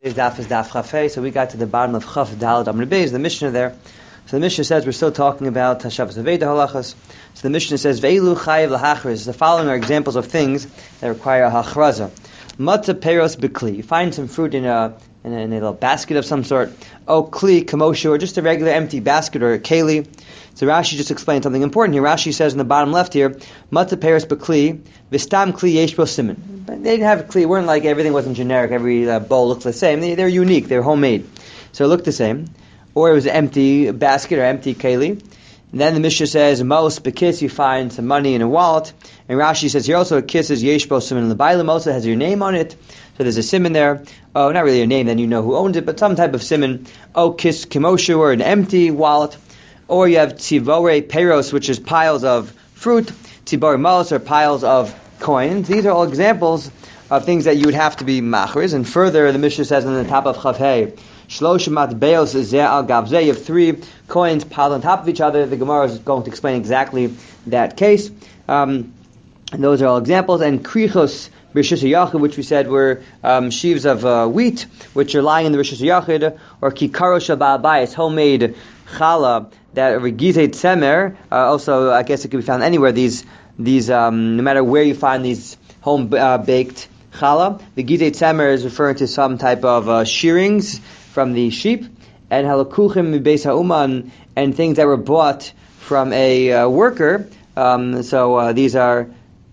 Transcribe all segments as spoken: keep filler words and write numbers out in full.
Today's daf is daf chafei, so we got to the bottom of chaf daled amr beis, the Mishnah there. So the Mishnah says we're still talking about Hashavas Aveda halachas. So the Mishnah says ve'ilu chayiv lahachriz. The following are examples of things that require a hachraza. Matzah peros b'kli. You find some fruit in a in a, in a little basket of some sort. O kli kamoshu, or just a regular empty basket or a keli. So Rashi just explained something important here. Rashi says in the bottom left here, Matzah peros b'kli v'stam kli yesh bo siman. But they didn't have a kli. It weren't like everything wasn't generic. Every uh, bowl looked the same. They, they're unique. They're homemade. So it looked the same. Or it was an empty basket or empty keli. And then the Mishnah says, Mos bekis, you find some money in a wallet. And Rashi says here also a kiss is yesh bo siman. The Bailam also has your name on it. So there's a siman there. Oh, not really a name, then you know who owns it, but some type of siman. Oh, kiss kimoshu, or an empty wallet. Or you have tivore peros, which is piles of fruit. Tivore mos, or piles of coins. These are all examples of things that you would have to be machriz. And further, the Mishnah says on the top of Chavhei, Shlosh matbeos zeh al gavzeh. You have three coins piled on top of each other. The Gemara is going to explain exactly that case. Um, and those are all examples. And krichos b'rishus hayachid, which we said were um, sheaves of uh, wheat, which are lying in the rishus hayachid, or kikaro shabal bayis, homemade challah that regizei tzemer. Uh, also, I guess it could be found anywhere. These These, um, no matter where you find these home uh, baked challah, the gizei tzemer is referring to some type of uh, shearings from the sheep, and halakuchim mibeis ha'uman, and things that were bought from a uh, worker. Um, so uh, these are,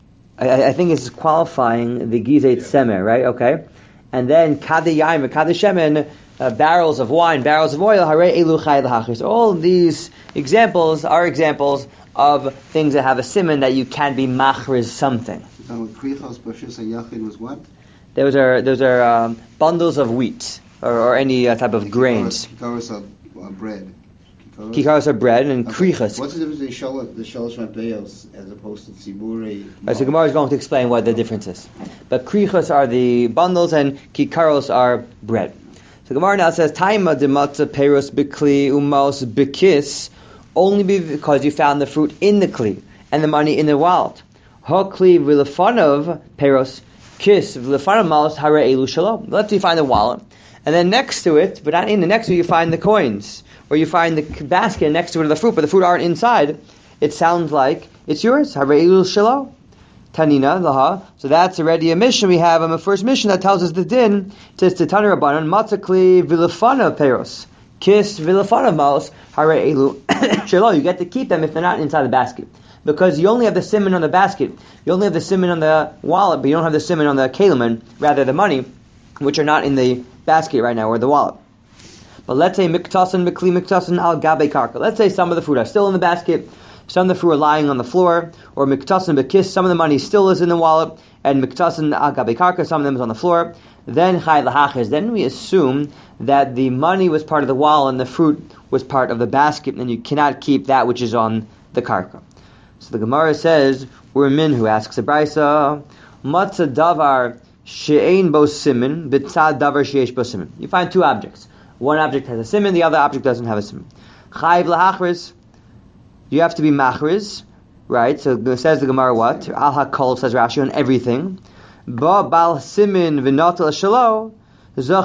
I, I think it's qualifying the gizei tzemer, right? Okay, and then kadiyayim and kadishemen, uh, barrels of wine, barrels of oil. Harei elu chay l'hachris. All these examples are examples of things that have a siman that you can be machriz something. So krichos b'rishus hayachid was what? Those are those are um, bundles of wheat or, or any uh, type of grains. Kikaros are uh, bread. Kikaros? Kikaros are bread and Okay. krichos. What's the difference between shalosh, the shalosh matbeos as opposed to tziburi? Right, so Gemara is going to explain what the difference is. But krichos are the bundles and kikaros are bread. So Gemara now says, Taima de matzah peros b'kli umos b'kis, only because you found the fruit in the kli and the money in the wallet. Ha kli v'lefanov peros kis v'lefanov malos hare elu shalom. Left you find the wallet, and then next to it, but not in the next to it, you find the coins, or you find the basket next to it of the fruit, but the fruit aren't inside. It sounds like it's yours. Hare elu shalom. Tanina laha. So that's already a mission we have on the first mission that tells us the din. It says Titana Rabbanan matzah kli v'lefanov peros. Kiss vilafanav maos hare elu shelo. You get to keep them if they're not inside the basket, because you only have the siman on the basket. You only have the siman on the wallet, but you don't have the siman on the keliman, rather the money, which are not in the basket right now or the wallet. But let's say miktasan mikli miktasan al gabe karka. Let's say some of the fruit are still in the basket, some of the fruit are lying on the floor, or miktasan bekis. Some of the money still is in the wallet, and miktasan al gabe karka. Some of them is on the floor. Then chay lahachis. Then we assume that the money was part of the wall and the fruit was part of the basket, and you cannot keep that which is on the karka. So the Gemara says, we're min who asks a brisa, matzah davar she'ein bo simin, b'tzad davar she'esh bo simin. You find two objects. One object has a simin, the other object doesn't have a simin. Chayv lahachris. You have to be machriz, right? So it says the Gemara what? Al hakol, says Rashi, on everything. Ba bal simin v'natal shalo. So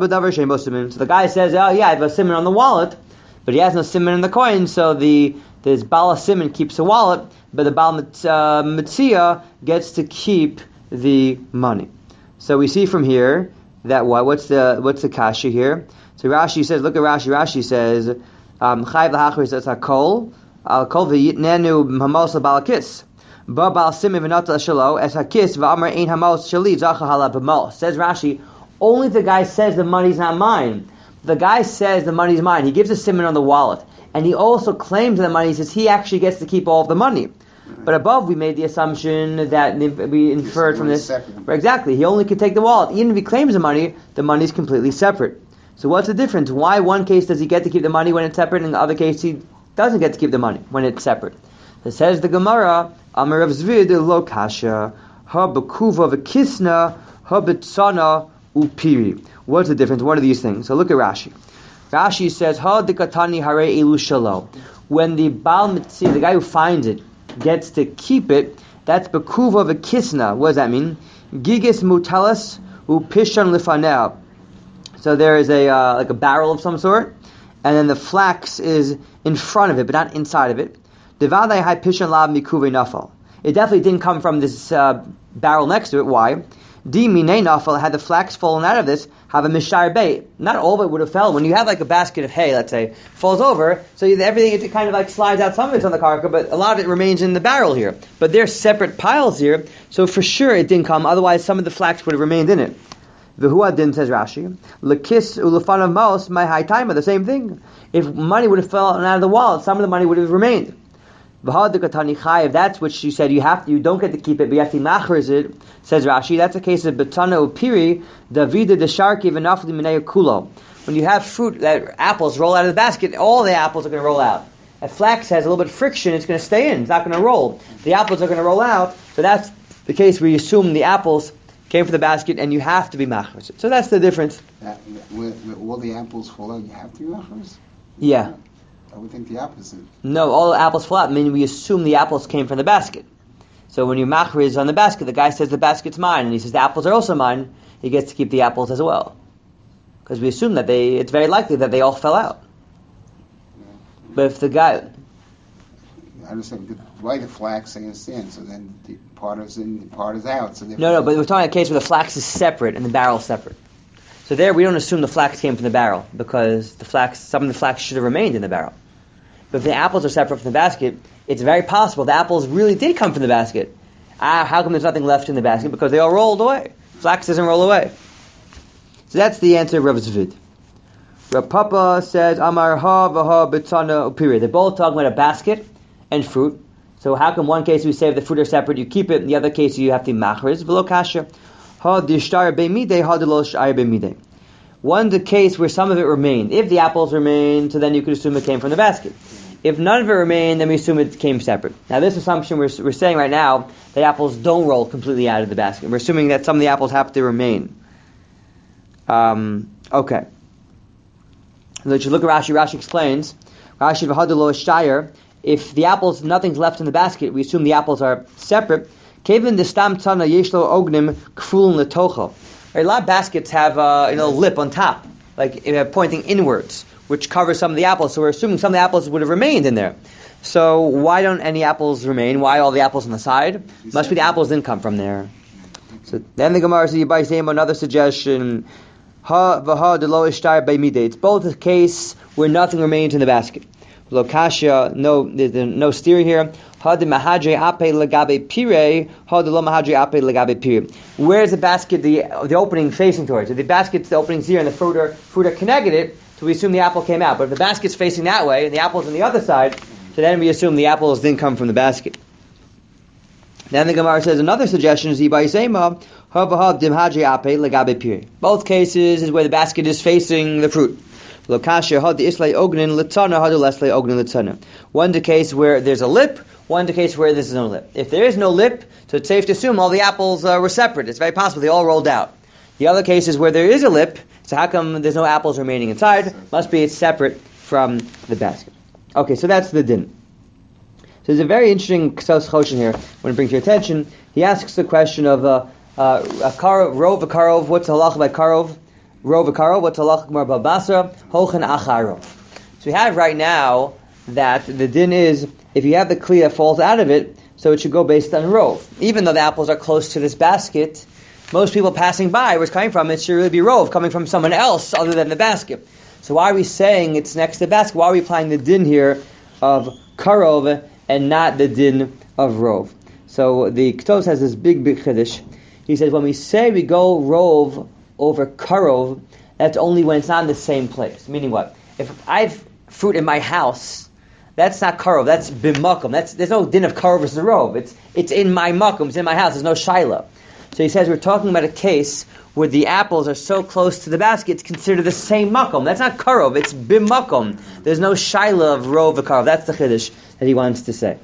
the guy says, oh yeah, I have a siman on the wallet, but he has no siman in the coin, so the this Bala siman keeps the wallet, but the Bal Mitzia gets to keep the money. So we see from here that what? What's the what's the kasha here? So Rashi says, look at Rashi, Rashi says, Chayv l'hachris es hakol, al kol v'yitnenu hamos l'balakis. Ba bal siman v'natal shalo es hakis v'amar ein hamos shali zacha hala b'mos. Says Rashi, only if the guy says the money's not mine. The guy says the money's mine. He gives a siman on the wallet. And he also claims the money. He says he actually gets to keep all of the money. Right. But above we made the assumption that we inferred from this. Right, exactly. He only could take the wallet. Even if he claims the money, the money is completely separate. So what's the difference? Why one case does he get to keep the money when it's separate, and in the other case he doesn't get to keep the money when it's separate? It says the Gemara, Amar Rav Zvid lo kasha, ha b'kuva v'kisna, ha b'tzana, upiri. What's the difference? What are these things? So look at Rashi. Rashi says, Ha dikatani hare elu shalo. When the Baal Mitzi, the guy who finds it, gets to keep it, that's bekuva v'kisna. What does that mean? Gigis mutalas upishan lifanel. So there is a uh, like a barrel of some sort, and then the flax is in front of it, but not inside of it. Devadai hai pishan lav mikuve nafal. It definitely didn't come from this uh, barrel next to it. Why? Di minei nafal, had the flax fallen out of this, have a mishar bay. Not all of it would have fell. When you have like a basket of hay, let's say, falls over, so you, everything it kind of like slides out. Some of it's on the karka, but a lot of it remains in the barrel here. But they're separate piles here, so for sure it didn't come. Otherwise, some of the flax would have remained in it. V'hu din, says Rashi, lekis ulefanav maos my high timer. The same thing. If money would have fallen out of the wallet, some of the money would have remained. If that's what she said, you have to, you don't get to keep it, but you have to machriz it. Says Rashi, that's a case of betana upiri davida desharki v'nafli minei kulo. When you have fruit that apples roll out of the basket, all the apples are going to roll out. If flax has a little bit of friction, it's going to stay in. It's not going to roll. The apples are going to roll out. So that's the case where you assume the apples came from the basket, and you have to be machriz it. So that's the difference. That, where, where all the apples fall out, you have to be machriz? Yeah. I would think the opposite. No, all the apples fall out. I mean, we assume the apples came from the basket. So when you machriz on the basket, the guy says the basket's mine, and he says the apples are also mine, he gets to keep the apples as well. Because we assume that they, it's very likely that they all fell out. Yeah. But if the guy... I understand why the flax I understand, so then the part is in, the part is out. So no, no, but we're talking about a case where the flax is separate and the barrel is separate. So there we don't assume the flax came from the barrel, because the flax, some of the flax should have remained in the barrel. But if the apples are separate from the basket, it's very possible the apples really did come from the basket. Ah, how come there's nothing left in the basket? Because they all rolled away. Flax doesn't roll away. So that's the answer of Rav Zvid. Rav Papa says, Amar ha v'ha b'tzana upiri. They're both talking about a basket and fruit. So how come one case we say if the fruit are separate, you keep it, in the other case you have to machriz, v'lo kasha. Ha d'ishtar be'midei, ha d'lo sh'ar be'midei. One's a case where some of it remained. If the apples remained, so then you could assume it came from the basket. If none of it remained, then we assume it came separate. Now this assumption we're, we're saying right now, that apples don't roll completely out of the basket. We're assuming that some of the apples have to remain. Um, okay. Let's look at Rashi. Rashi explains, Rashi v'hadalo shayir, if the apples, nothing's left in the basket, we assume the apples are separate. Kevin the stam tzana yeshlo ognim kful letocho. A lot of baskets have uh, you know, a lip on top, like uh, pointing inwards, which covers some of the apples. So we're assuming some of the apples would have remained in there. So why don't any apples remain? Why all the apples on the side? Must be the apples didn't come from there. So then the Gemara says, by saying another suggestion, ha v'ha delo ishtar be'midei. It's both a case where nothing remains in the basket. Lokasha, no, there's no steer here. Ha de mahadre ape legabe pire, ha de lo mahadre ape legabe pire. Where's the basket, the the opening facing towards? If the basket's the opening's here and the fruit are, fruit are connected, so we assume the apple came out. But if the basket's facing that way and the apple's on the other side, so then we assume the apples didn't come from the basket. Then the Gemara says another suggestion is Ibaisema, ha v'ha dim hadre ape legabe pire. Both cases is where the basket is facing the fruit. Lokasha had the islay ognin litana had the leslay ognin litana. One the case where there's a lip, one the case where there's no lip. If there is no lip, so it's safe to assume all the apples uh, were separate. It's very possible they all rolled out. The other case is where there is a lip, so how come there's no apples remaining inside? Must be it's separate from the basket. Okay, so that's the din. So there's a very interesting Ksos Choshen here. When it brings your attention, he asks the question of uh, uh, a karov, rov, a karov. What's the halacha by karov? Rov Akaro, what's halach gmar babasra, hochen acharo. So we have right now that the din is, if you have the kli that falls out of it, so it should go based on rov. Even though the apples are close to this basket, most people passing by, where it's coming from, it should really be rov, coming from someone else other than the basket. So why are we saying it's next to the basket? Why are we applying the din here of karov and not the din of rov? So the Ktos has this big, big chiddush. He says, when we say we go rov over karov, that's only when it's not in the same place. Meaning what? If I have fruit in my house, that's not karov, that's bimakum. That's there's no din of karov versus rov. It's it's in my makum, it's in my house, there's no shaila. So he says we're talking about a case where the apples are so close to the basket, it's considered the same makom. That's not karov, it's bimakum. There's no shaila of rov or karov. That's the chiddush that he wants to say.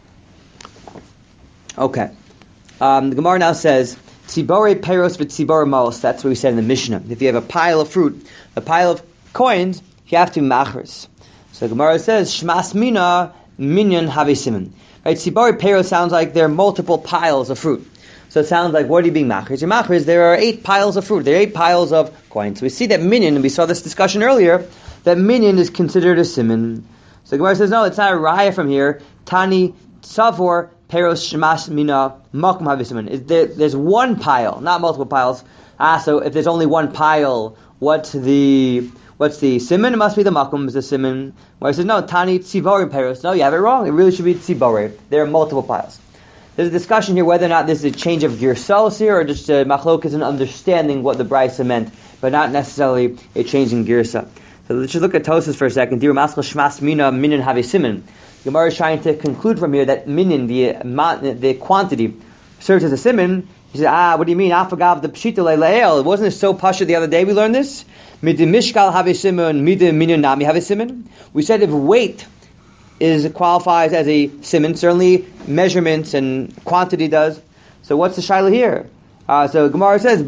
Okay. Um, the Gemara now says, Tzibore peros v'tzibore maos. That's what we said in the Mishnah. If you have a pile of fruit, a pile of coins, you have to machris. So the Gemara says, Shmas mina minyan havisimin. Right? Tzibore peros sounds like there are multiple piles of fruit. So it sounds like, what are you being machriz? Your machriz, there are eight piles of fruit. There are eight piles of coins. So we see that minyan, and we saw this discussion earlier, that minyan is considered a siman. So the Gemara says, no, it's not a raya from here. Tani savor peros shmas mina makom havisiman. There, there's one pile, not multiple piles. Ah, so if there's only one pile, what's the what's the siman? It must be the makom is the siman. Where it says, no, tani tzibori peros. No, you have it wrong. It really should be tzibori. There are multiple piles. There's a discussion here whether or not this is a change of girsos here, or just a machlokas in understanding what the brisa meant, but not necessarily a change in girsa. So let's just look at Tosas for a second. Dir maskal shmas mina minin have siman. Gemara is trying to conclude from here that minin, the the quantity, serves as a siman. He says, ah, what do you mean? Afagav the pshita le'el. Wasn't it so pasha the other day we learned this? Mid mishkal have siman, mid minin nami have siman. We said if weight is qualifies as a siman, certainly measurements and quantity does. So what's the shaila here? Uh, so Gemara says,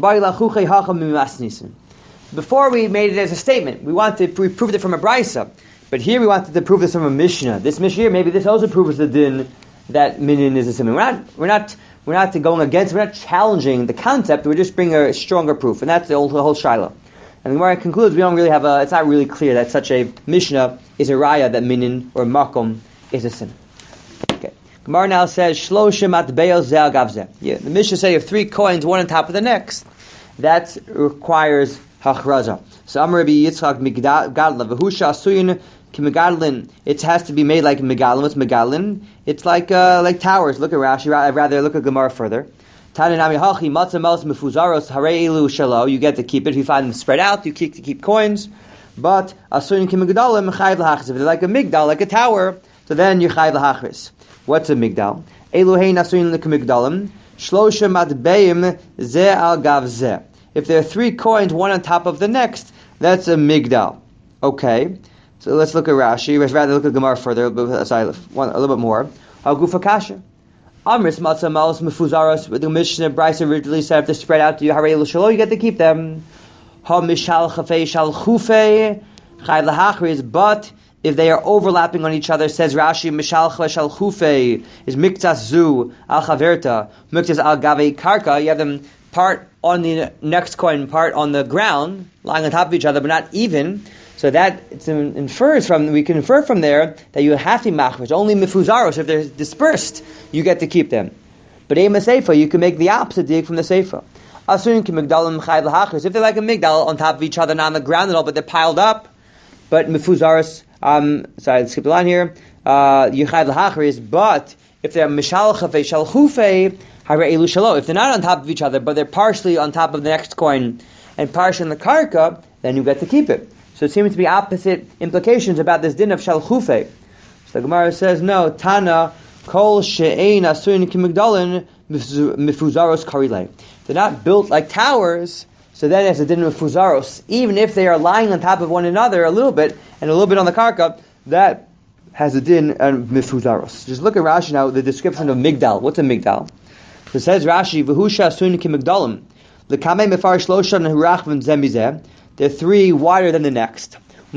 before we made it as a statement, we wanted we proved it from a brisa, but here we wanted to prove this from a mishnah. This mishnah here, maybe this also proves the din that minyan is a siman. We're not we're not we're not going against, we're not challenging the concept. We're just bringing a stronger proof, and that's the whole, the whole shaila. And the Gemara concludes, we don't really have a, it's not really clear that such a Mishnah is a raya that minin or makom is a sin. Okay. Gemara now says, Shlosha matbeos ze al gav ze. Yeah, the Mishnah say you have three coins, one on top of the next. That requires hachraza. So Amar Rabbi Yitzchak Migadla, v'husha asuyin ki megadlin. It has to be made like megadlin. What's megadlin? It's like, uh, like towers. Look at Rashi. I'd rather look at Gemara further. You get to keep it. If you find them spread out, you keep to keep coins. But if they're like a migdal, like a tower, so then you're chayv l'hachris. What's a migdal? If there are three coins, one on top of the next, that's a migdal. Okay, so let's look at Rashi. Let's rather look at Gemara further, a little bit more. Hagufa kasha. Amris matzah malos mefuzaros. The Mishnah Bryce originally said if they're spread out to you, harei l'shalo, you get to keep them. Ha mishal chafei shal chufei chayv lahachris. But if they are overlapping on each other, says Rashi, mishal chafei shal chufei is miktas zu al chaverta, miktas al gavei karka. You have them part on the next coin, part on the ground, lying on top of each other, but not even. So that it infers from, we can infer from there that you have to be machrish. Only mifuzaros, if they're dispersed, you get to keep them. But ema seifa, you can make the opposite dig from the seifa. Asurin ki migdalim chayv l'hachris. If they're like a migdal on top of each other, not on the ground at all, but they're piled up. But mifuzaros, um, sorry, let's skip the line here. Uh, you chayv l'hachris. But if they're mishal chafei shal chufei, harei elu shalo. If they're not on top of each other, but they're partially on top of the next coin and partially in the karka, then you get to keep it. So it seems to be opposite implications about this din of shal chufei. So the Gemara says, no, Tana, kol she'ein asurin kimigdalin mifuzaros karilei. They're not built like towers, so then it's a din of mifuzaros. Even if they are lying on top of one another a little bit, and a little bit on the karka, that has a din of mifuzaros. Just look at Rashi now, the description of migdal. What's a migdal? So it says Rashi, v'husha asurin kimigdalim. L'kamei mefar shlosha nehurach v'mzemizeh. They're three wider than the next.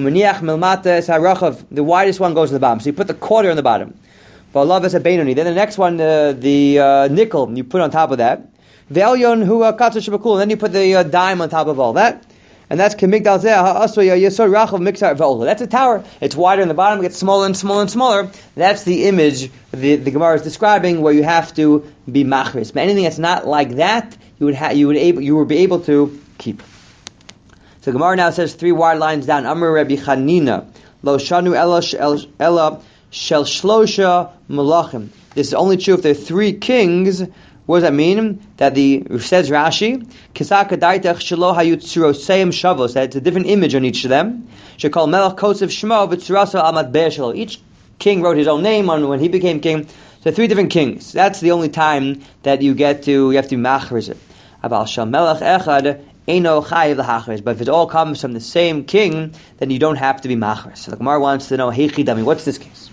The widest one goes to the bottom. So you put the quarter on the bottom. Then the next one, uh, the uh, nickel, you put on top of that. Then you put the uh, dime on top of all that. And that's Kemigdal That's a tower. It's wider in the bottom, it gets smaller and smaller and smaller. That's the image the, the Gemara is describing where you have to be machris. But anything that's not like that, you would ha- you would able you would be able to keep. So Gemara now says three wide lines down. Amar Rabbi Chanina, Lo Shanu Ella Ella Shel Shlosha Malachim. This is only true if there are three kings. What does that mean? That the says Rashi, Kisaka Daitach Shelo Hayutsuroseim Shavos. That it's a different image on each of them. Shekol Melech Kosev Shmo V'Tzuraso Amat Be'er Shelo. Each king wrote his own name on when he became king. So three different kings. That's the only time that you get to you have to machriz it. Abal Shal Melech Echad. But if it all comes from the same king, then you don't have to be machris. So the Gemara wants to know, hey chidami, what's this case?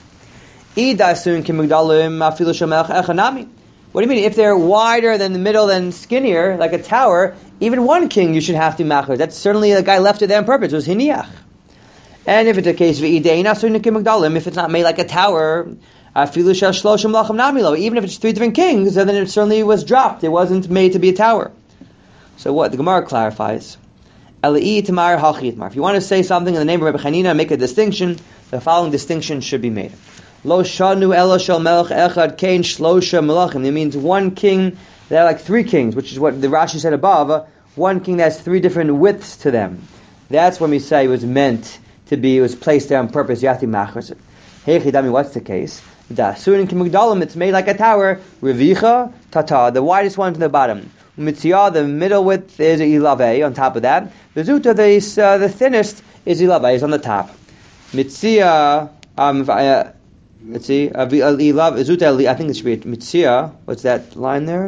What do you mean? If they're wider than the middle, than skinnier, like a tower, even one king you should have to be machris. That's certainly the guy left it there on purpose. It was hiniach. And if it's a case of if it's not made like a tower, Afilu shel shloshim lachem namilo. Even if it's three different kings, then it certainly was dropped. It wasn't made to be a tower. So what the Gemara clarifies. If you want to say something in the name of Rabbi Chanina and make a distinction, the following distinction should be made. Lo shanu elo shel melech echad kein shlosha melachim. It means one king, there are like three kings, which is what the Rashi said above. One king that has three different widths to them. That's when we say it was meant to be, it was placed there on purpose. You have to machris it. Hey chidami, what's the case? Da surin kimugdalim, it's made like a tower. Revicha tata, the widest one to the bottom. Mitziyah, the middle width is ilave on top of that. The zuta, the uh, the thinnest is ilave, is on the top. Mitziyah, um, uh, let's see, uh, ilav zuta. I think it should be mitziyah. What's that line there?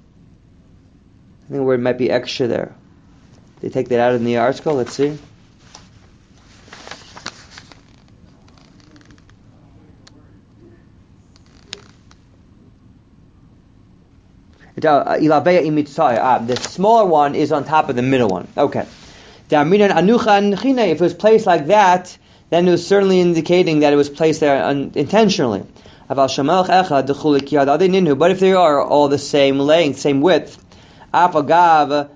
I think the word might be extra there. They take that out in the article. Let's see. Ah, the smaller one is on top of the middle one. Okay. If it was placed like that, then it was certainly indicating that it was placed there un- intentionally. But if they are all the same length, same width, it's a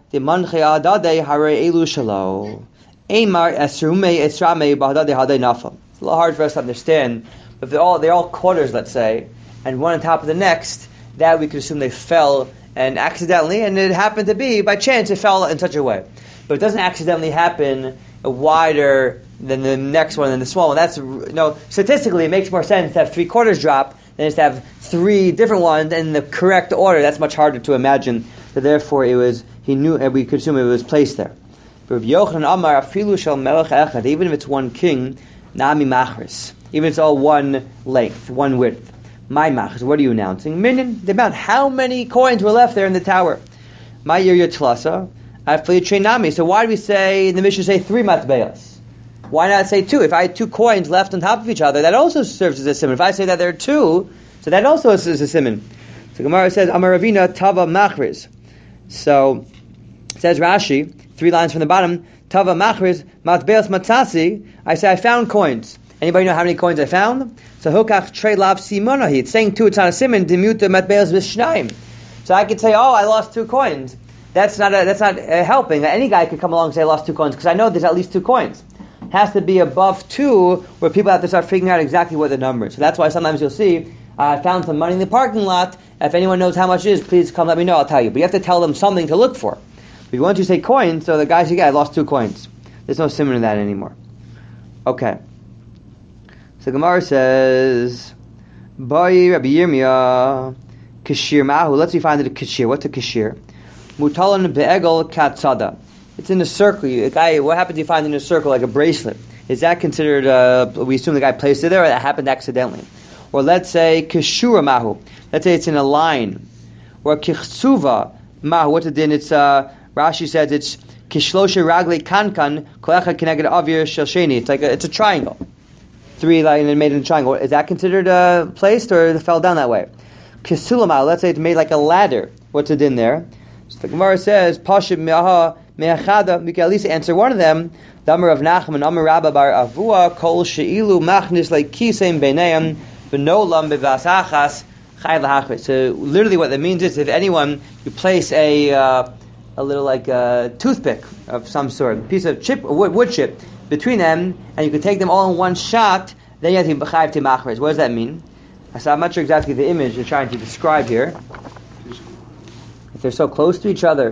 little hard for us to understand. But if they're all they're all quarters, let's say, and one on top of the next, that we could assume they fell and accidentally, and it happened to be by chance it fell in such a way. But it doesn't accidentally happen wider than the next one and the small one. That's you know statistically it makes more sense to have three quarters drop than just to have three different ones in the correct order. That's much harder to imagine. So therefore, it was he knew, and we could assume it was placed there. But Yochanan Amar afilu shel melech echad, even if it's one king, nami machris, even if it's all one length, one width. My machris, what are you announcing? Minin, the amount, how many coins were left there in the tower? My yir tlasa, afli nami. So why do we say in the Mishnah say three matbeos? Why not say two? If I had two coins left on top of each other, that also serves as a simon. If I say that there are two, so that also is a simon. So Gemara says Amar Ravina tava machris. So says Rashi, three lines from the bottom, tava machris matbeos matzasi. I say I found coins. Anybody know how many coins I found? So hokach trei lav simonahi. It's saying two. It's not a simon. Dimuta matbeos v'shnaim. So I could say, oh, I lost two coins. That's not a, that's not uh, helping. Any guy could come along and say I lost two coins because I know there's at least two coins. It has to be above two where people have to start figuring out exactly what the number is. So that's why sometimes you'll see I found some money in the parking lot. If anyone knows how much it is, please come let me know. I'll tell you. But you have to tell them something to look for. But once you say coins, so the guy says, yeah, I lost two coins. There's no simon in that anymore. Okay. So Gemara says, Bai Rabbi Yirmiyah, Kashir Mahu. Let's see, find it a Kashir. What's a Kashir? Mutalan be'egel katzada. It's in a circle. A guy, what happens if you find in a circle like a bracelet? Is that considered, uh, we assume the guy placed it there, or that happened accidentally? Or let's say Kashura Mahu. Let's say it's in a line. Or Kichsuva Mahu. What's it in? It's, uh, Rashi says it's Kishlosha Ragli Kankan Kolecha Keneged Avir Shelsheni. It's like a, it's a triangle. Three line and made in a triangle. Is that considered uh, placed or it fell down that way? Kisulamah, let's say it's made like a ladder. What's it in there? So the Gemara says, Pashim Me'aha Me'achada. We can at least answer one of them. Damar of Nachman, Amar Rabba Bar Avua, Kol She'ilu Machnis like Kisem Beineim, Benolam Bevasachas, Chai Lahachris. So literally what that means is if anyone, you place a uh, a little like a toothpick of some sort, a piece of chip, wood, wood chip, between them, and you could take them all in one shot, then you have to be b'chayiv timachres. What does that mean? So I'm not sure exactly the image you're trying to describe here. If they're so close to each other.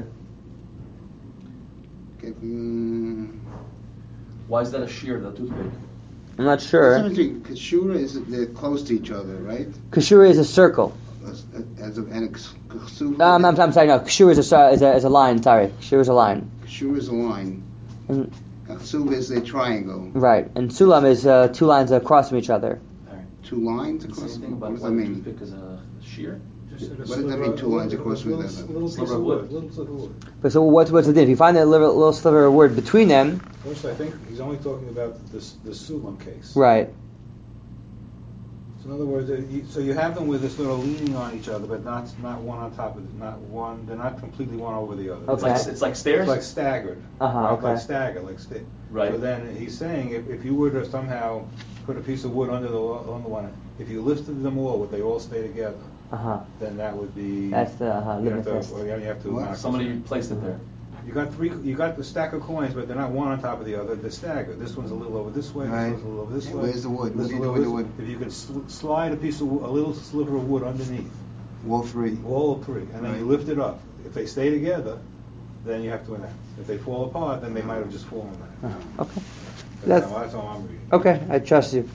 Why is that a shear, the toothpick? I'm not sure. Kashura is they're close to each other, right? Kashura is a circle. As, as a, and a ksuva, um, I'm, I'm sorry, no. Kashura is a, is a, is a line, sorry. Kashura is a line. Kashura is a line. And, Ksuva is a triangle. Right, and sulam is uh, two lines across from each other. Right. Two lines across? Same thing about what does that mean? Toothpick is a shear? What does that mean, two lines across from each other? Little sliver of wood. Little sliver of wood. But so what's, what's the difference? If you find that little, little sliver of wood between them... First, I think he's only talking about the, the sulam case. Right. So in other words, uh, you, so you have them with this little leaning on each other, but not not one on top of it, not one. They're not completely one over the other. It's like Okay. it's like stairs. It's like staggered. Uh-huh, Right? okay. Like staggered, like sta- Right. So then he's saying if, if you were to somehow put a piece of wood under the on the one, if you lifted them all, would they all stay together? Uh huh. Then that would be. That's the uh, you limit have to, test. or you have to. What? mark Somebody it. placed it there. You got three. You got the stack of coins, but they're not one on top of the other. They're staggered. This one's a little over this way. Right. This one's a little over this Yeah, way. where's the wood? What This do you a do little with the this- wood? If you can sl- slide a piece of wo- a little sliver of wood underneath, All three. all three, and then you Right. lift it up. If they stay together, then you have to announce. If they fall apart, then they might have just fallen down. Uh-huh. Okay. But That's- now, that's all I'm reading. Okay, I trust you.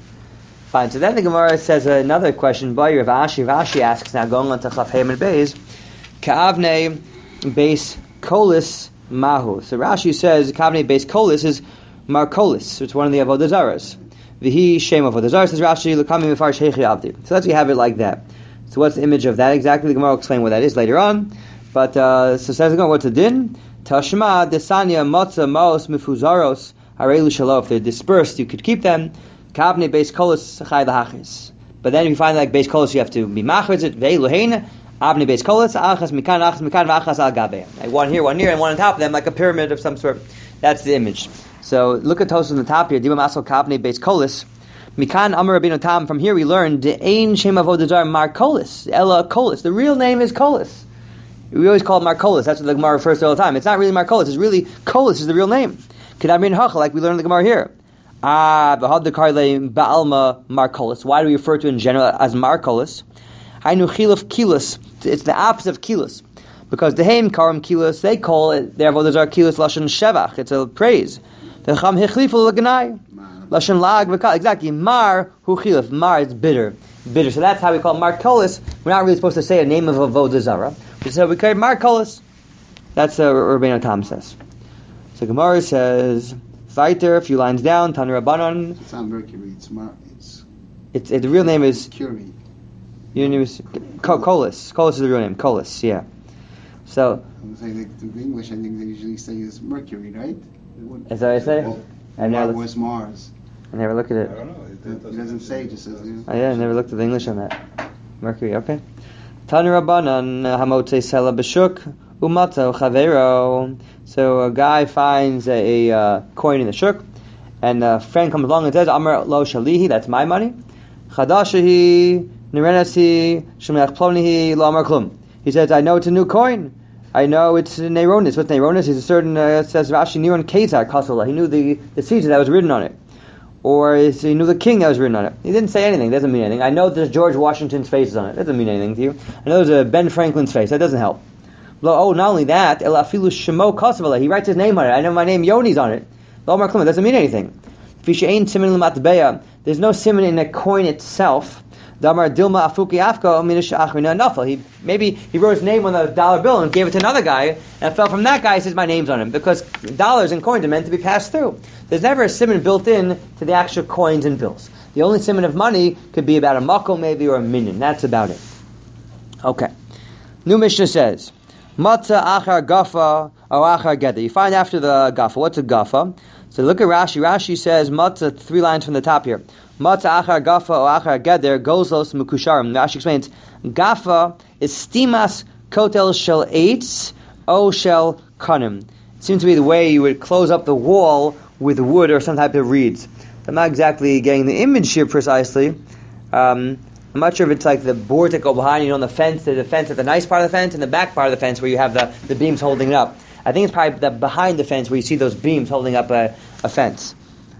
Fine. So then the Gemara says another question. By Rav Ashi, Rav Ashi asks now, going on to Chaf Hem and Beis, Ka'avne Beis Kolis Mahu. So Rashi says Ka'avne Beis Kolis is Markolis. So it's one of the Avodah Zaras. Vihi Shem Avodah Zaras says Rashi L'kami Mefarish Heichi Avdi. So let's have it like that. So what's the image of that exactly? The Gemara will explain what that is later on. But uh, so says the Gemara, what's the din? Tashma Desanya Motza Maos Mifuzaros Harelu Shalo. If they're dispersed, you could keep them. Kavne Beis Kolis Chai Lahachis. But then if you find like Beis Kolis, you have to be machritz it. Ve'eluhein Avne Beis Kolis Achas Mikan Achas Mikan V'Achas Al Gabe. Like one here, one here, and one on top of them, like a pyramid of some sort. That's the image. So look at Tosfos on the top here. Dibam Asol Kavne Beis Kolis. Mikan Amar Rabbeinu Tam. From here we learn the Ein Shem Avodah Zarah Mar Kolis Ella Kolis. The real name is Kolis. We always call it Markolis. That's what the Gemara refers to all the time. It's not really Markolis. It's really Kolis is the real name. Kedamrin Hacha, like we learned in the Gemara here. Ah, B'had the Karle Ba'alma Markolis. Why do we refer to it in general as Markolis? Hainu Chiluf Kilos. It's the opposite of Kilos. Because the Haim Karam Kilos, they call it, their Avodah Zarah Kilos Lashon Shevach. It's a praise. The Cham Hechlifu L'ganai. Lashon Lag V'kal. Exactly. Mar Hu Chiluf. Mar is bitter. Bitter. So that's how we call it Markolis. We're not really supposed to say a name of Avodah Zarah. We say we call it Markolis. That's what Rabbeinu Tam says. So Gemara says, Viter, a few lines down, Tan Rabbanon. It's not Mercury. It's Mar. It's It's it, the real name is Curie. your name is Co- Kolis. Kolis is the real name. Kolis, yeah. So I'm saying like, the English. I think they usually say is Mercury, right? is that what I say? Well, I never, Mar- where's Mars? I never looked at I it. don't know. It, It doesn't say. It just says. Yeah. Oh yeah, I never looked at the English on that. Mercury, okay. Tan Rabbanon Hamotze Sela B'Shuk Umato Chavero. So a guy finds a, a uh, coin in the shuk, and a friend comes along and says, Amar lo shalihi, that's my money. Chadashahi, Nirenasi, Shemelech Plonihi, lo amar klum. He says, I know it's a new coin. I know it's Neronis. What's Neronis? He's a certain, uh, it says Rashi, Niron Kezar Kasala. He knew the, the Caesar that was written on it. Or he knew the king that was written on it. He didn't say anything. Doesn't mean anything. I know there's George Washington's face on it. Doesn't mean anything to you. I know there's a Ben Franklin's face. That doesn't help. Oh, not only that, El Afilu Shemo Kasavala. He writes his name on it. I know my name Yoni's on it. Lo Amar Klum. It doesn't mean anything. There's no simon in a coin itself. Damar Dilma Afuki Afko Minish Achrina Nafal. He maybe he wrote his name on a dollar bill and gave it to another guy, and it fell from that guy. He says my name's on him because dollars and coins are meant to be passed through. There's never a simon built in to the actual coins and bills. The only simon of money could be about a makel maybe or a minion. That's about it. Okay. New Mishnah says. Matzah achar gafa or achar geder. You find after the gafa. What's a gafa? So look at Rashi. Rashi says matzah, three lines from the top here. Matzah achar gafa or achar geder gozlos mekusharim. Rashi explains gafa is stimas kotel shel eitz o shel kanim. It seems to be the way you would close up the wall with wood or some type of reeds. I'm not exactly getting the image here precisely. Um, I'm not sure if it's like the boards that go behind, you know, on the fence, there's a fence at the nice part of the fence and the back part of the fence where you have the, the beams holding it up. I think it's probably the behind the fence where you see those beams holding up a, a fence.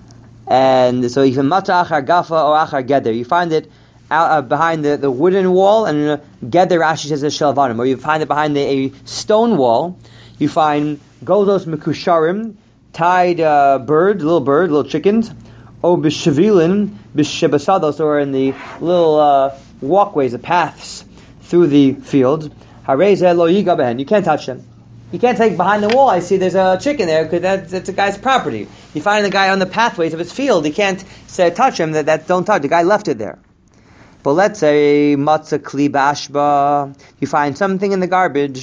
And so you can matah achar gafa or achar geder. You find it out uh, behind the, the wooden wall, and uh, geder Rashi says is shelvanim. Or you find it behind the, a stone wall. You find goldos mekusharim, tied uh, bird, little bird, little chickens. O b'shavilin b'shebasados, or in the little uh, walkways, the paths through the fields. Harezeh lo yiga behen. You can't touch them. You can't take behind the wall. I see there's a chicken there because that's, that's a guy's property. You find the guy on the pathways of his field. You can't say touch him. That, that don't touch. The guy left it there. But let's say matzah kli b'ashba. You find something in the garbage,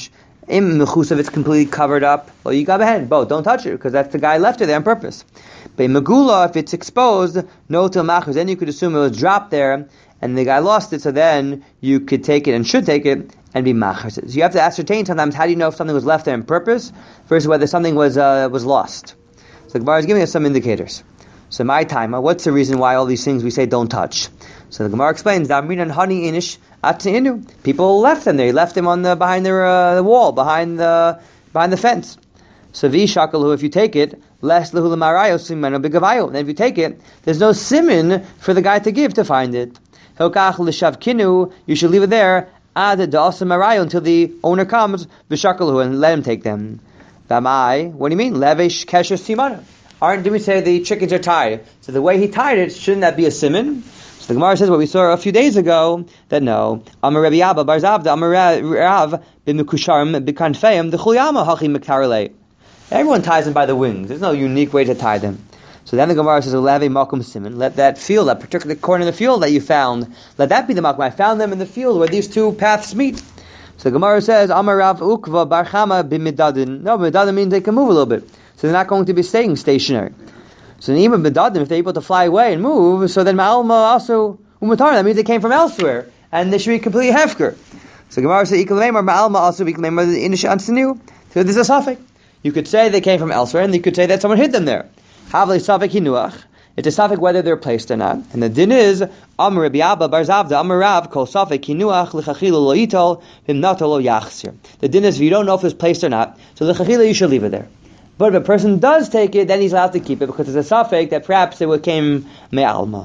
Im mechusav, it's completely covered up. Well, you got ahead. Both, don't touch it because that's the guy left it there on purpose. But megula, if it's exposed, no til machers, then you could assume it was dropped there and the guy lost it. So then you could take it and should take it and be machers. So you have to ascertain sometimes how do you know if something was left there on purpose versus whether something was uh, was lost. So the Gemara is giving us some indicators. So my time, what's the reason why all these things we say don't touch? So the Gemara explains that honey inish inu. People left them there. He left them on the behind their uh, the wall, behind the behind the fence. So v'shakalu, if you take it, less lehu l'marayo simeno b'gavayo. Then if you take it, there's no simin for the guy to give to find it. Hokach l'shavkinu, you should leave it there ad da'asa marayo until the owner comes v'shakalu and let him take them. V'amai, what do you mean? Levesh kesher simana. Aren't, did we say the chickens are tied? So the way he tied it, shouldn't that be a simin? So the Gemara says what we saw a few days ago, that no. Amar Rabbi Abba bar Zavda, Amar Rav b'mekusharim b'kanfeim d'chulyama hachi mektarelei. Everyone ties them by the wings. There's no unique way to tie them. So then the Gemara says, "Leve makom simin." Let that field, that particular corner in the field that you found, let that be the makom. I found them in the field where these two paths meet. So the Gemara says, "Amar Rav ukva bar Chama b'midadin." No, midadin means they can move a little bit. So they're not going to be staying stationary. So even bedadim, if they're able to fly away and move, so then ma'alma also umatar. That means they came from elsewhere, and they should be completely hefker. So Gemara says, "Ikalemar ma'alma also ikalemar inish ansinu." So there's a suffix. You could say they came from elsewhere, and you could say that someone hid them there. Havli suffix hinuach. It's a suffix whether they're placed or not. And the din is Amar Rabbi Abba bar Zavda Amar Rav kol suffix hinuach l'chachila lo yitol v'imnato lo yachsir. The din is if you don't know if it's placed or not, so l'chachila you should leave it there. But if a person does take it, then he's allowed to keep it because it's a suffix that perhaps it came me'alma.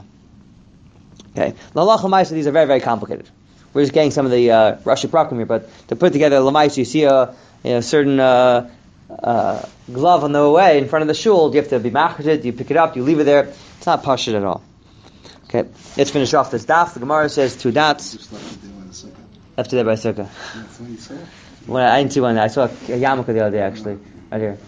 Okay, l'halacha l'maisa, these are very very complicated. We're just getting some of the uh, Rashi Prakim here, but to put together l'maisa, you see a you know, certain uh, uh, glove on the way in front of the shul. You have to be machzit. You pick it up, you leave it there. It's not pashut at all. Okay, let's finish off this daf. The Gemara says two dots. Just left it there by the sukkah. Left it there by sukkah. Yeah, that's what you saw. When I, I didn't see one. I saw a yarmulke the other day actually, right here.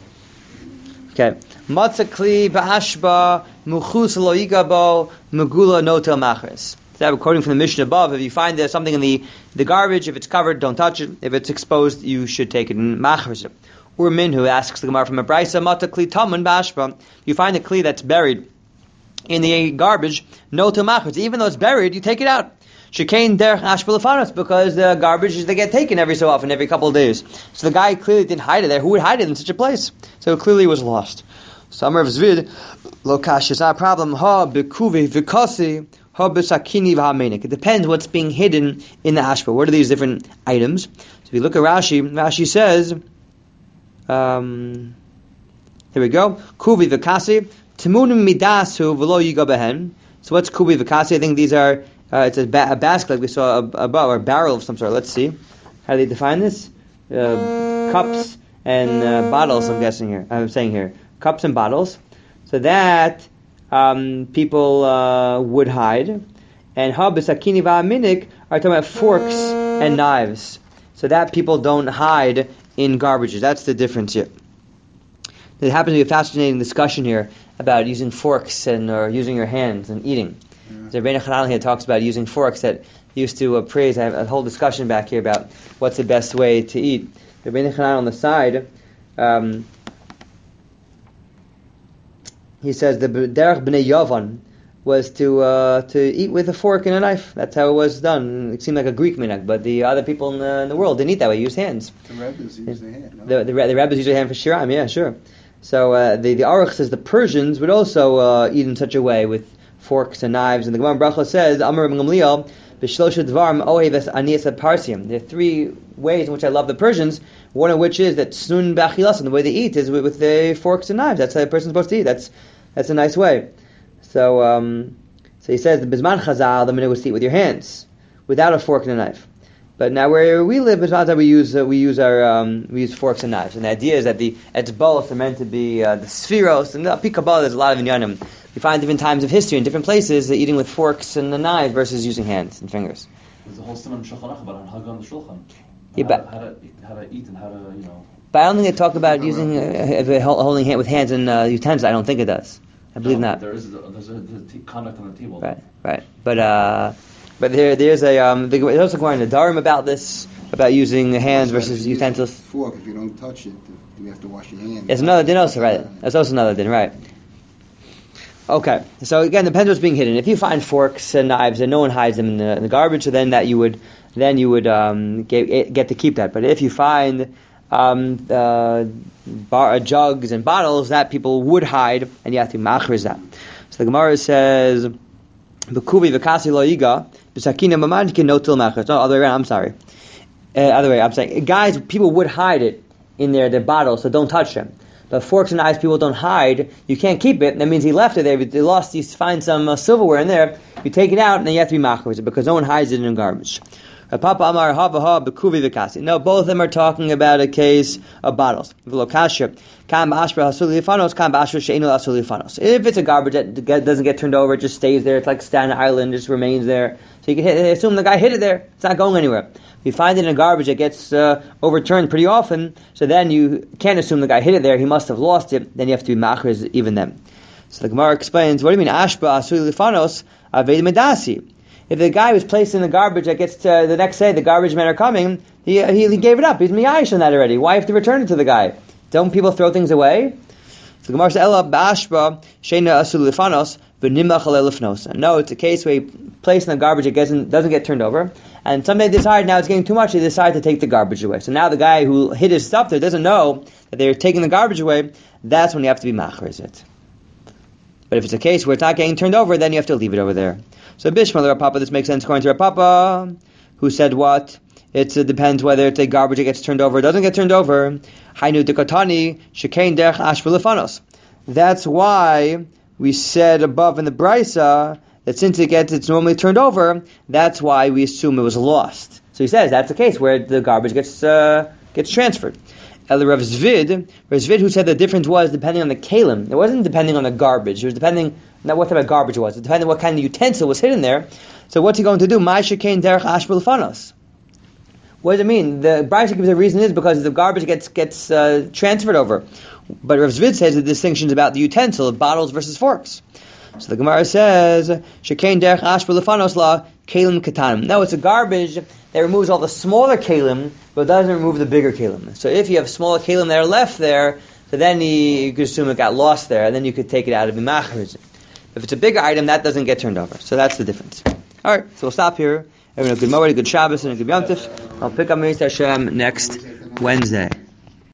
Okay. Matzah kli ba'ashba muchus lo yigabo megula notel machres. So according from the Mishnah above, if you find there's something in the, the garbage, if it's covered, don't touch it. If it's exposed, you should take it in machres. Or Minhu asks the Gemara from a brisa, matzah kli tamun ba'ashba. You find a kli that's buried in the garbage, notel machres. Even though it's buried, you take it out. Shekain derech ashba lefanos, because the garbage they get taken every so often, every couple of days. So the guy clearly didn't hide it there. Who would hide it in such a place? So it clearly was lost. Summer of Zvid, lokash is not a problem. Ha bekuvi vikasi ha besakini v'hamenik. It depends what's being hidden in the ashba. What are these different items? So if you look at Rashi, Rashi says, um, here we go. Kuvi vikasi timunim midasu v'lo yigabehen. So what's kuvi vikasi? I think these are. Uh, it's a, ba- a basket like we saw above, or a barrel of some sort. Let's see. How do they define this? Uh, cups and uh, bottles, I'm guessing here. I'm saying here. Cups and bottles. So that um, people uh, would hide. And habisakini va'aminik are talking about forks and knives. So that people don't hide in garbages. That's the difference here. There happens to be a fascinating discussion here about using forks and or using your hands and eating. The Rebbeinu Hanan here talks about using forks that used to uh, praise. I have a whole discussion back here about what's the best way to eat. The Rebbeinu Hanan on the side, um, he says the derech b'nei Yavan was to uh, to eat with a fork and a knife. That's how it was done. It seemed like a Greek minhag, but the other people in the, in the world didn't eat that way. Use hands. The rabbis use their hand. No? The the, the rabbis use their hand for shiram. Yeah, sure. So uh, the the Aruch says the Persians would also uh, eat in such a way with forks and knives, and the Gemara Bracha says, Amar Rabbi Gamliel, B'shlosha dvarim oheves aniyas parsim. There are three ways in which I love the Persians. One of which is that sun b'achilas, and the way they eat is with, with the forks and knives. That's how a person's supposed to eat. That's that's a nice way. So, um, so he says the Bizman Chazal, the minhag was to eat with your hands, without a fork and a knife. But now where we live, Bizman we use uh, we use our um, we use forks and knives, and the idea is that the it's both are meant to be uh, the spheros and the pikabah. There's a lot of inyanim. You find different times of history in different places, eating with forks and a knife versus using hands and fingers. There's a whole Simon Shulchan Aruch about how on the Shulchan. Yeah, how, but, how, to, how to eat and how to, you know... But I don't think they talk about using uh, holding hand with hands and uh, utensils. I don't think it does. I believe no, not. There is a, there's a, there's a t- conduct on the table. Right, right. But uh, But there, there's a um, there's also going to Dharam about this, about using hands versus utensils. Fork, if you don't touch it, you have to wash your hands. It's another din also, right? That's also another din, right? Okay, so again, depends what's being hidden. If you find forks and knives and no one hides them in the, in the garbage, so then that you would then you would um, get, get to keep that. But if you find um, uh, bar, jugs and bottles, that people would hide, and you have to machriz that. So the Gemara says, "B'kuvi v'kasi lo yiga b'sakina mamad no til machriz." No, other way around. I'm sorry. Uh, other way. I'm saying, guys, people would hide it in their their bottles, so don't touch them. But forks and knives, people don't hide. You can't keep it. That means he left it there. They lost. You find some uh, silverware in there. You take it out, and then you have to be machriz it because no one hides it in garbage. Papa Amar Havaha Bekuvi Vikasi. No, both of them are talking about a case of bottles. If it's a garbage that doesn't get turned over, it just stays there. It's like Staten Island, just remains there. So you can hit, assume the guy hit it there. It's not going anywhere. If you find it in a garbage that gets uh, overturned pretty often, so then you can't assume the guy hit it there. He must have lost it. Then you have to be machriz even then. So the Gemara explains, what do you mean Ashba Asuli Lifanos Aved Medasi? If the guy was placed in the garbage that gets to the next day, the garbage men are coming, he, he, he gave it up. He's miyayish on that already. Why have to return it to the guy? Don't people throw things away? So the Gemara says, Ela ba'ashba sheina asul lifanos v'nimach alei lifnos. No, it's a case where he placed in the garbage, it doesn't, doesn't get turned over, and someday they decide now it's getting too much, they decide to take the garbage away. So now the guy who hid his stuff there doesn't know that they're taking the garbage away. That's when you have to be machriz it. But if it's a case where it's not getting turned over, then you have to leave it over there. So Bishma, the Rapapa, this makes sense according to Rapapa, who said what? It uh, depends whether it's a garbage that gets turned over or doesn't get turned over. Hainu dekatani shekain derech ashva lefanos. That's why we said above in the Brisa that since it gets it's normally turned over, that's why we assume it was lost. So he says that's the case where the garbage gets uh, gets transferred. El Rav Zvid, Rav Zvid, who said the difference was depending on the kalim. It wasn't depending on the garbage. It was depending not what type of garbage it was. It depended on what kind of utensil was hidden there. So what's he going to do? Ma shekain derech ashba lefanos. What does it mean? The Brisa gives the reason is because the garbage gets gets uh, transferred over. But Rav Zvid says the distinction is about the utensil of bottles versus forks. So the Gemara says shekain derech ashba lefanos la kalim katanim. No, it's a garbage that removes all the smaller kalim, but doesn't remove the bigger kalim. So if you have smaller kalim that are left there, so then you, you could assume it got lost there, and then you could take it out of the machriz. If it's a bigger item, that doesn't get turned over. So that's the difference. All right, so we'll stop here. Everyone, a good Moed, a good Shabbos, and a good Yom Tov. I'll pick up Meis Hashem next Wednesday.